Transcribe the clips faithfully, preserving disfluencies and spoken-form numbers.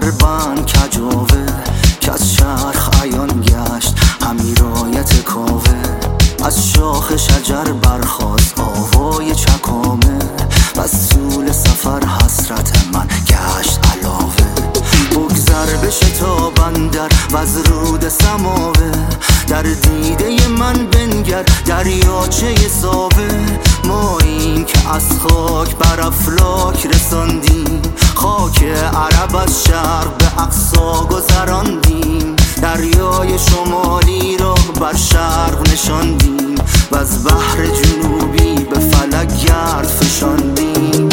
بربند کجاوه که از چرخ عیان گشت همی رایت کاوه. از شاخ شجر برخاست آوای چکامه از طول سفر حسرت من گشت علاوه. بگذر به شتابان در وز رود سماوه در دیده من بنگر دریاچه ساوه. ماییم که از خاک بر افلاک رساندیم خاک عرب از شرق به اقصا گذراندیم. دریای شمالی را بر شرق نشاندیم و از بحر جنوبی به فلک گرد فشاندیم.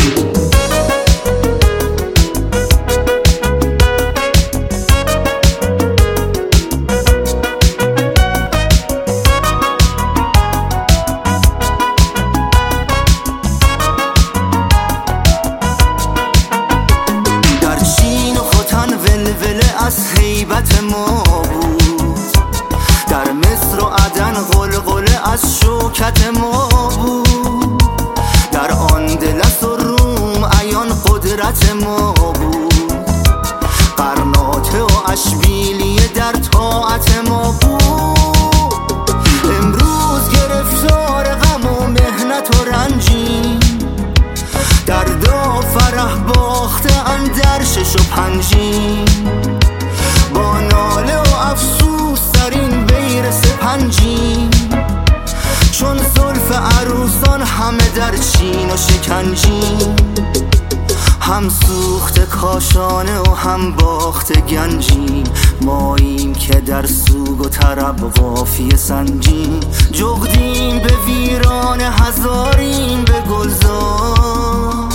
از هیبت ما بود در مصر و عدن غلغله از شوکت ما بود. در اندلس و روم عیان قدرت ما بود. قرناطه و اشبیلیه در طاعت ما بود. امروز گرفتار غم و مهنت و رنجیم درد و فرح باخته اندر شش و پنجیم. با ناله و افسوس در این بیر سپنجیم چون زلف عروسان همه در چین و شکنجیم. هم سوخت کاشانه و هم باخت گنجیم ماییم که در سوگ و طرب قافیه سنجیم. جغدیم به ویران هزاریم به گلزار.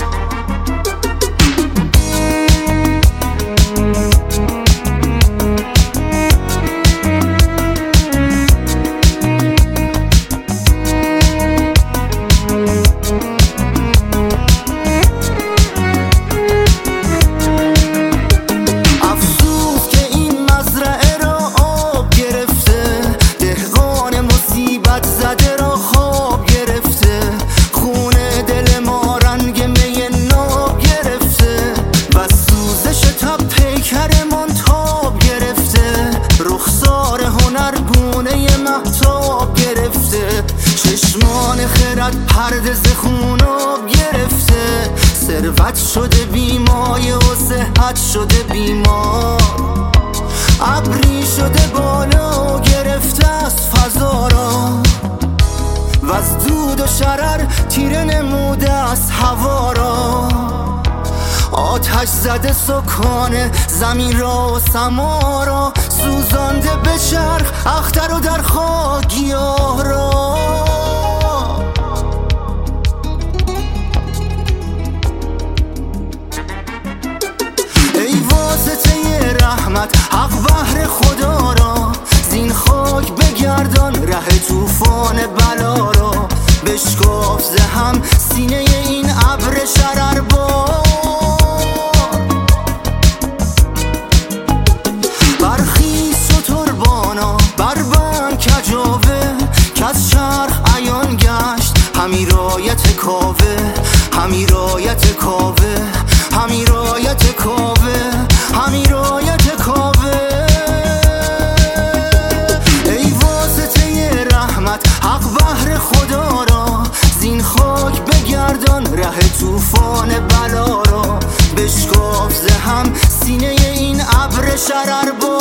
چشمان خرد پرده ز خوناب گرفته. ثروت شده بیمایه و صحت شده بیمار. ابری شده بالا و گرفته از فضا را و از دود و شرر تیره نموده از هوا را. آتش زده سکان زمین را و سما را سوزانده به چرخ اختر و در خاک گیاه را. ای واسطه رحمت حق بهر خدا را زین خاک بگردان ره طوفان بلا را. بشکاف ز هم سینه این ابر شرربار. برخیز شتربانا بربند کجاوه که از چرخ عیان گشت همی رایت کاوه همی رایت کاوه همی رایت کاوه همی رایت کاوه. ای واسطه رحمت حق بهر خدا را زین خاک بگردان ره طوفان بلا را. بشکاف ز هم سینه این ابر شرربار.